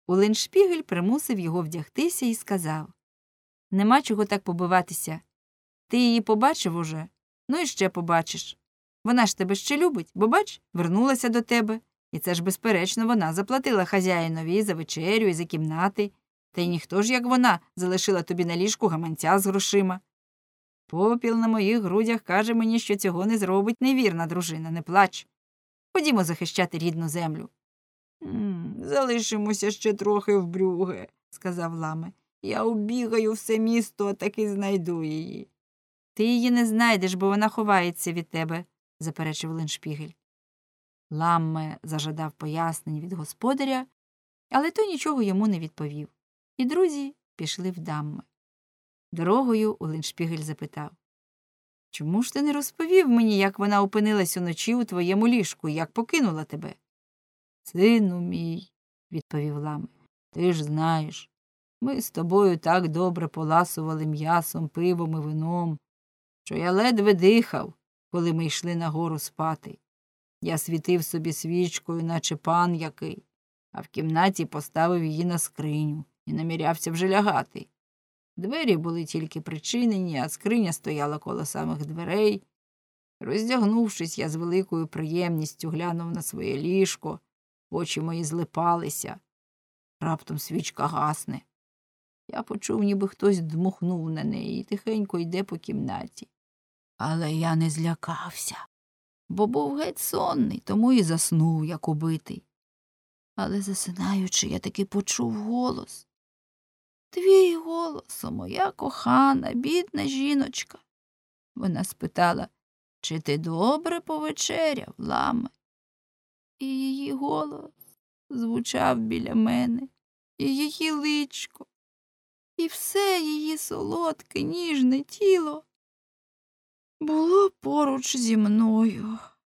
Улліншпігель примусив його вдягтися і сказав: «Нема чого так побиватися. Ти її побачив уже? Ну і ще побачиш. Вона ж тебе ще любить, бо, бач, вернулася до тебе. І це ж, безперечно, вона заплатила хазяїнові за вечерю і за кімнати. Та й ніхто ж, як вона, залишила тобі на ліжку гаманця з грошима. Попіл на моїх грудях каже мені, що цього не зробить невірна дружина, не плач. Ходімо захищати рідну землю». «Залишимося ще трохи в Брюгге», – сказав Ламе. «Я оббігаю все місто, а таки знайду її». «Ти її не знайдеш, бо вона ховається від тебе», – заперечив Улліншпігель. Ламме зажадав пояснень від господаря, але той нічого йому не відповів. І друзі пішли в Дамме. Дорогою Улліншпігель запитав: «Чому ж ти не розповів мені, як вона опинилась уночі у твоєму ліжку і як покинула тебе?» «Сину мій», – відповів Ламе, – «ти ж знаєш, ми з тобою так добре поласували м'ясом, пивом і вином, що я ледве дихав, коли ми йшли на гору спати. Я світив собі свічкою, наче пан який, а в кімнаті поставив її на скриню і намірявся вже лягати. Двері були тільки причинені, а скриня стояла коло самих дверей. Роздягнувшись, я з великою приємністю глянув на своє ліжко, очі мої злипалися. Раптом свічка гасне. Я почув, ніби хтось дмухнув на неї і тихенько йде по кімнаті. Але я не злякався, бо був геть сонний, тому і заснув, як убитий. Але засинаючи, я таки почув голос. Твій голос, о моя кохана, бідна жіночка. Вона спитала, чи ти добре повечеряв, Ламе? І її голос звучав біля мене, і її личко, і все її солодке, ніжне тіло було поруч зі мною.